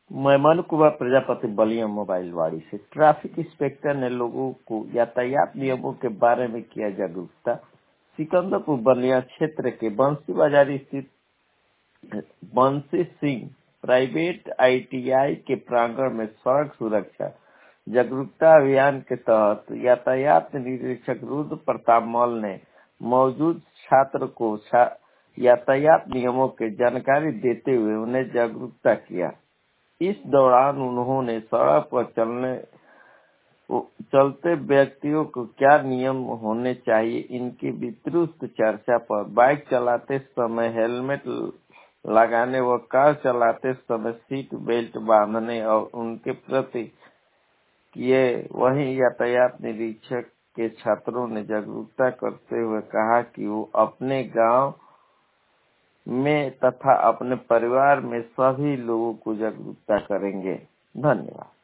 मैं मनु कुमार प्रजापति बलिया मोबाइल वाड़ी से। ट्रैफिक इंस्पेक्टर ने लोगों को यातायात नियमों के बारे में किया जागरूकता। सिकंदरपुर बलिया क्षेत्र के बंसी बाजार स्थित बंसी सिंह प्राइवेट ITI के प्रांगण में सड़क सुरक्षा जागरूकता अभियान के तहत यातायात निरीक्षक रुद्र प्रताप मल ने मौजूद छात्र को यातायात नियमों की जानकारी देते हुए उन्हें जागरूकता किया। इस दौरान उन्होंने सड़क पर चलते व्यक्तियों को क्या नियम होने चाहिए, इनकी विस्तृत चर्चा पर बाइक चलाते समय हेलमेट लगाने व कार चलाते समय सीट बेल्ट बांधने और उनके प्रति किए। वहीं यातायात निरीक्षक के छात्रों ने जागरूकता करते हुए कहा कि वो अपने गांव में तथा अपने परिवार में सभी लोगों को जागरूकता करेंगे। धन्यवाद।